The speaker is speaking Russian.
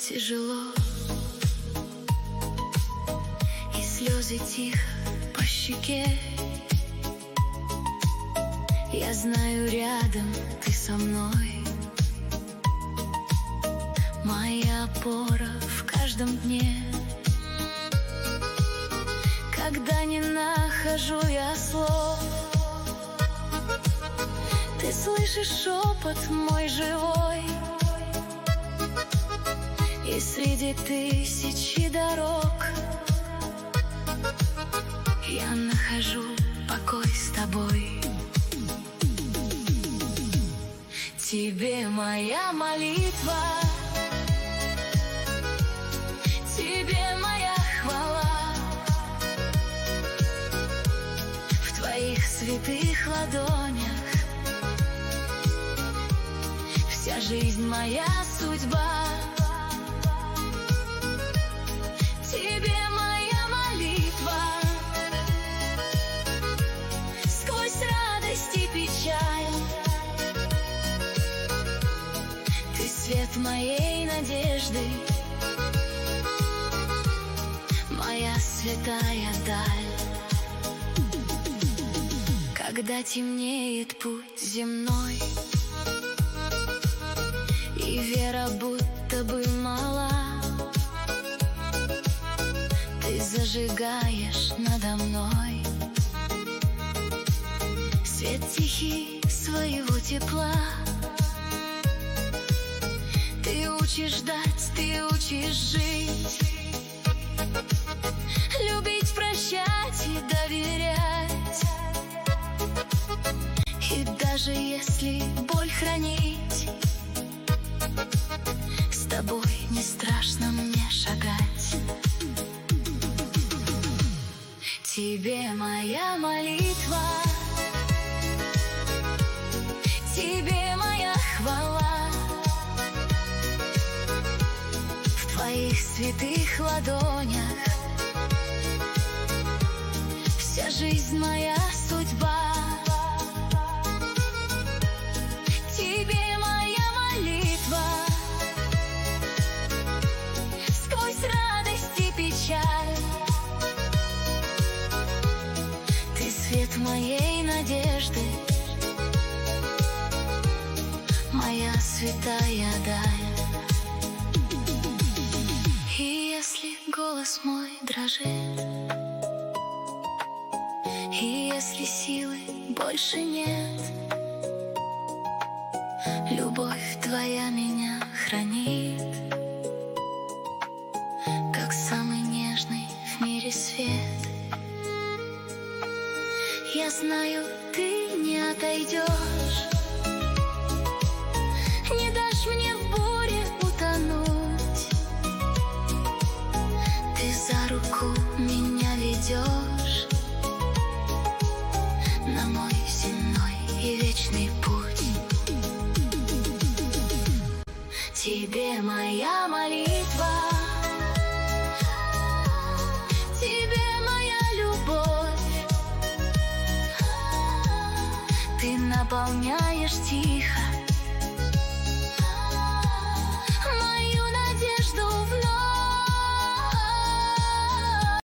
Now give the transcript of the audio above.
тяжело, и слезы тихо по щеке. Я знаю, рядом ты со мной, моя опора в каждом дне. Когда не нахожу я слов, ты слышишь шепот мой живой. И среди тысячи дорог я нахожу покой с тобой. Тебе моя молитва, тебе моя хвала. В твоих святых ладонях вся жизнь моя судьба. Тебе моя молитва, сквозь радость и печаль. Ты свет моей надежды, моя святая даль. Когда темнеет путь земной, и вера будто бы мала, ты зажигаешь надо мной свет тихий своего тепла. Ты учишь ждать, ты учишь жить, любить, прощать и доверять. И даже если боль хранить, с тобой не страшно мне шагать. Тебе моя молитва, тебе моя хвала. В твоих святых ладонях вся жизнь моя судьба. Тебе моя молитва, сквозь радость и печаль. Ты свет моей надежды, моя святая даль. И если голос мой дрожит, и если силы больше нет, любовь твоя меня хранит, как самый нежный в мире свет. Я знаю, ты не отойдешь, не дашь мне в буре утонуть. Ты за руку меня ведешь на мой земной и вечный путь. Тебе моя молитва, тебе моя любовь. Ты наполняешь тихо